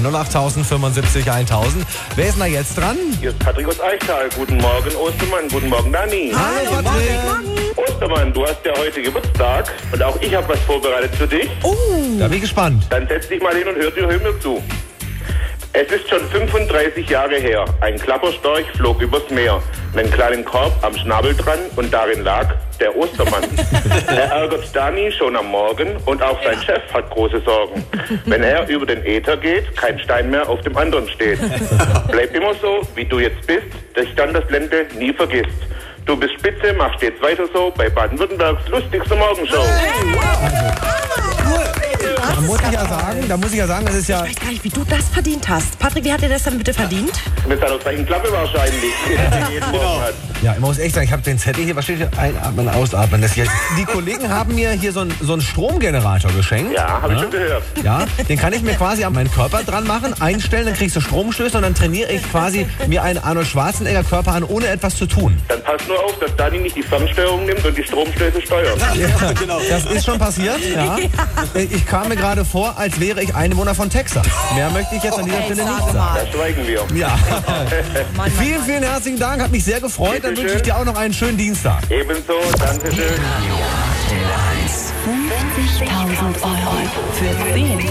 08000 75 1000. Wer ist denn da jetzt dran? Hier ist Patrick aus Eichtal. Guten Morgen, Ostermann. Guten Morgen, Dani. Hallo, Patrick. Ostermann, du hast ja heute Geburtstag und auch ich habe was vorbereitet für dich. Da bin ich gespannt. Dann setz dich mal hin und hör mir zu. Es ist schon 35 Jahre her. Ein Klapperstorch flog übers Meer. Einen kleinen Korb am Schnabel dran und darin lag der Ostermann. Er ärgert Dani schon am Morgen und auch sein Chef hat große Sorgen. Wenn er über den Äther geht, kein Stein mehr auf dem anderen steht. Bleib immer so, wie du jetzt bist, dass dann das Ländle nie vergisst. Du bist spitze, mach stets weiter so bei Baden-Württembergs lustigste Morgenshow. Da muss ich ja sagen, das ist ja... Ich weiß gar nicht, wie du das verdient hast. Patrick, wie hat er das dann bitte verdient? Mit seiner frechen Klappe wahrscheinlich. Jeden Morgen hat. Ja, ich muss echt sagen, ich habe den Zettel hier, was steht hier? Einatmen, ausatmen. Das hier. Die Kollegen haben mir hier so einen Stromgenerator geschenkt. Ja, habe ich schon gehört. Ja, den kann ich mir quasi an meinen Körper dran machen, einstellen, dann kriegst du Stromstöße und dann trainiere ich quasi mir einen Arnold Schwarzenegger Körper an, ohne etwas zu tun. Dann passt nur auf, dass Dani nicht die Fernsteuerung nimmt und die Stromstöße steuert. Ja, genau. Das ist schon passiert, ja. Ich kam mir gerade vor, als wäre ich Einwohner von Texas. Mehr möchte ich jetzt an dieser Stelle nicht sagen. Da schweigen wir. Ja. Vielen, vielen herzlichen Dank, hat mich sehr gefreut. Dann wünsche ich dir auch noch einen schönen Dienstag. Ebenso, danke schön. 50.000 € für 10